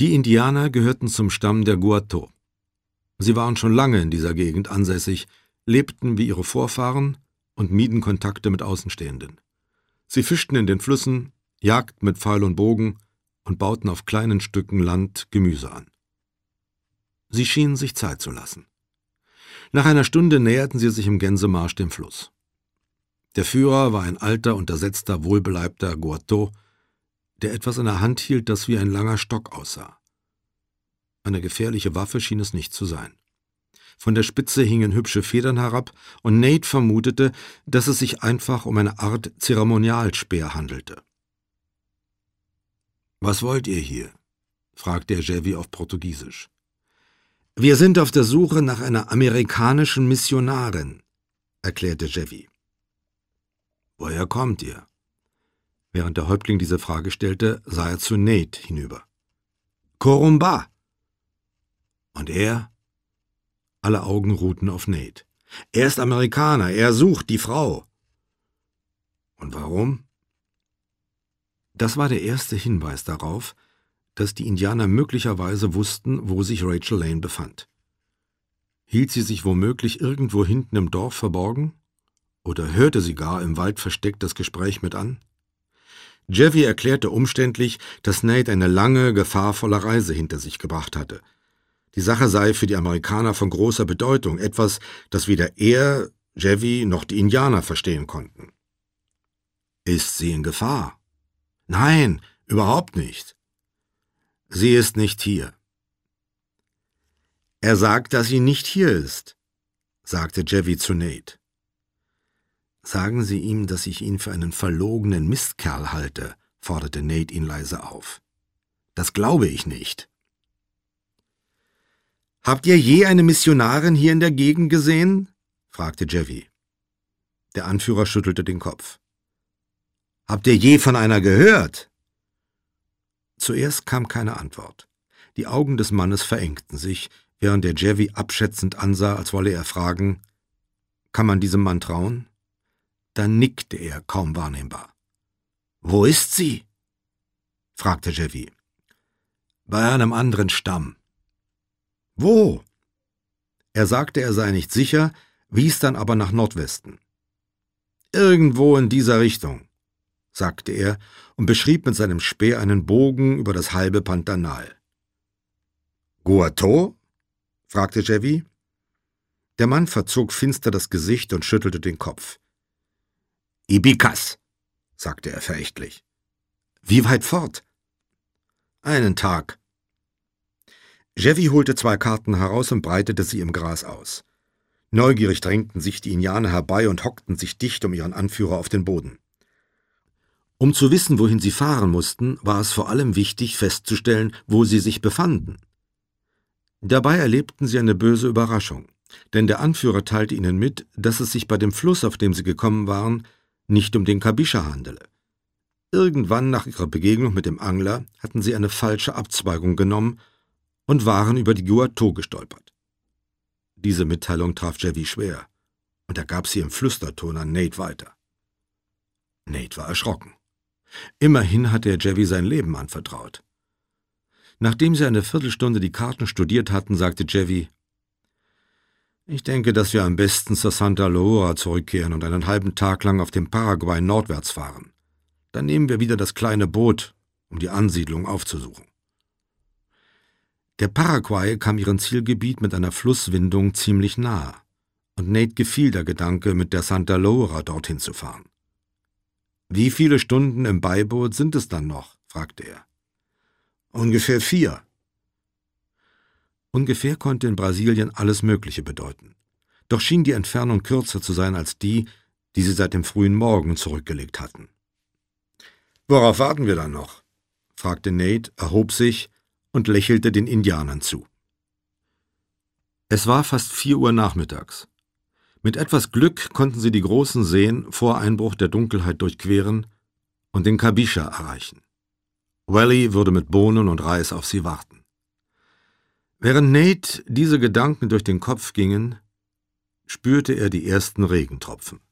Die Indianer gehörten zum Stamm der Guateau. Sie waren schon lange in dieser Gegend ansässig, lebten wie ihre Vorfahren und mieden Kontakte mit Außenstehenden. Sie fischten in den Flüssen, jagten mit Pfeil und Bogen und bauten auf kleinen Stücken Land Gemüse an. Sie schienen sich Zeit zu lassen. Nach einer Stunde näherten sie sich im Gänsemarsch dem Fluss. Der Führer war ein alter, untersetzter, wohlbeleibter Guateau, der etwas in der Hand hielt, das wie ein langer Stock aussah. Eine gefährliche Waffe schien es nicht zu sein. Von der Spitze hingen hübsche Federn herab, und Nate vermutete, dass es sich einfach um eine Art Zeremonialspeer handelte. »Was wollt ihr hier?« fragte er Jevi auf Portugiesisch. »Wir sind auf der Suche nach einer amerikanischen Missionarin«, erklärte Jevi. »Woher kommt ihr?« Während der Häuptling diese Frage stellte, sah er zu Nate hinüber. »Corumba!« »Und er?« Alle Augen ruhten auf Nate. »Er ist Amerikaner, er sucht die Frau.« »Und warum?« Das war der erste Hinweis darauf, dass die Indianer möglicherweise wussten, wo sich Rachel Lane befand. Hielt sie sich womöglich irgendwo hinten im Dorf verborgen? Oder hörte sie gar im Wald versteckt das Gespräch mit an? Jevi erklärte umständlich, dass Nate eine lange, gefahrvolle Reise hinter sich gebracht hatte. Die Sache sei für die Amerikaner von großer Bedeutung, etwas, das weder er, Jevi noch die Indianer verstehen konnten. »Ist sie in Gefahr?« »Nein, überhaupt nicht.« »Sie ist nicht hier.« »Er sagt, dass sie nicht hier ist«, sagte Jevi zu Nate. »Sagen Sie ihm, dass ich ihn für einen verlogenen Mistkerl halte«, forderte Nate ihn leise auf. »Das glaube ich nicht.« »Habt ihr je eine Missionarin hier in der Gegend gesehen?« fragte Jevi. Der Anführer schüttelte den Kopf. »Habt ihr je von einer gehört?« Zuerst kam keine Antwort. Die Augen des Mannes verengten sich, während der Jevi abschätzend ansah, als wolle er fragen, »Kann man diesem Mann trauen?« Dann nickte er, kaum wahrnehmbar. »Wo ist sie?« fragte Jevi. »Bei einem anderen Stamm.« »Wo?« Er sagte, er sei nicht sicher, wies dann aber nach Nordwesten. »Irgendwo in dieser Richtung«, sagte er und beschrieb mit seinem Speer einen Bogen über das halbe Pantanal. »Guateau?« fragte Jevi. Der Mann verzog finster das Gesicht und schüttelte den Kopf. »Ibicas«, sagte er verächtlich. »Wie weit fort?« »Einen Tag.« Jevi holte 2 Karten heraus und breitete sie im Gras aus. Neugierig drängten sich die Indianer herbei und hockten sich dicht um ihren Anführer auf den Boden. Um zu wissen, wohin sie fahren mussten, war es vor allem wichtig, festzustellen, wo sie sich befanden. Dabei erlebten sie eine böse Überraschung, denn der Anführer teilte ihnen mit, dass es sich bei dem Fluss, auf dem sie gekommen waren, nicht um den Kabischa handele. Irgendwann nach ihrer Begegnung mit dem Angler hatten sie eine falsche Abzweigung genommen und waren über die Guateau gestolpert. Diese Mitteilung traf Jevi schwer, und er gab sie im Flüsterton an Nate weiter. Nate war erschrocken. Immerhin hatte er Jevi sein Leben anvertraut. Nachdem sie eine Viertelstunde die Karten studiert hatten, sagte Jevi, »Ich denke, dass wir am besten zur Santa Laura zurückkehren und einen halben Tag lang auf dem Paraguay nordwärts fahren. Dann nehmen wir wieder das kleine Boot, um die Ansiedlung aufzusuchen.« Der Paraguay kam ihrem Zielgebiet mit einer Flusswindung ziemlich nahe, und Nate gefiel der Gedanke, mit der Santa Laura dorthin zu fahren. »Wie viele Stunden im Beiboot sind es dann noch?« fragte er. »Ungefähr 4. Ungefähr konnte in Brasilien alles Mögliche bedeuten. Doch schien die Entfernung kürzer zu sein als die, die sie seit dem frühen Morgen zurückgelegt hatten. »Worauf warten wir dann noch?« fragte Nate, erhob sich und lächelte den Indianern zu. Es war fast 4 Uhr nachmittags. Mit etwas Glück konnten sie die großen Seen vor Einbruch der Dunkelheit durchqueren und den Kabischa erreichen. Wally würde mit Bohnen und Reis auf sie warten. Während Nate diese Gedanken durch den Kopf gingen, spürte er die ersten Regentropfen.